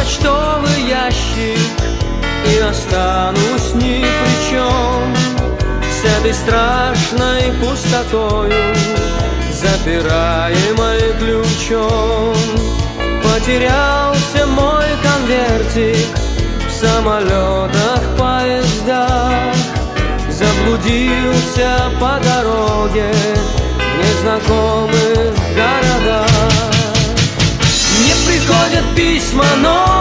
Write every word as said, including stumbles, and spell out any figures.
почтовый ящик и останусь ни при чем. С этой страшной пустотою, запираемой ключом, потерялся мой конвертик в самолетах, поездах, заблудился по дороге в незнакомых городах. Мне приходят письма, но